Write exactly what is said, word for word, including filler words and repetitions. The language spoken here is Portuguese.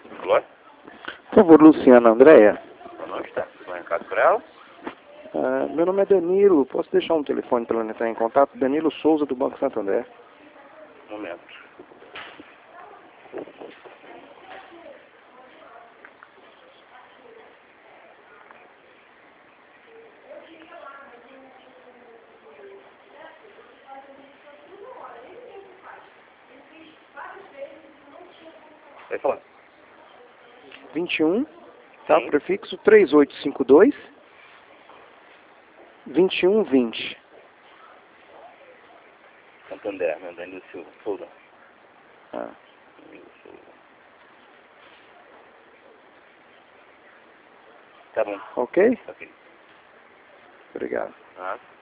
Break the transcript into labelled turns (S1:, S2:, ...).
S1: Alô?
S2: Por favor, Luciana Andréia.
S1: Não está. Um recado para ela?
S2: Ah, meu nome é Danilo. Posso deixar um telefone para ela entrar em contato? Danilo Souza, do Banco Santander.
S1: Um momento. Vai falar.
S2: vinte e um, tá?
S1: Sim.
S2: Prefixo três oito cinco dois, vinte e um vinte.
S1: Santander, meu Danilo Silva. Souza.
S2: Ah.
S1: Danilo Silva. Tá bom.
S2: Ok?
S1: Ok.
S2: Obrigado.
S1: Ah.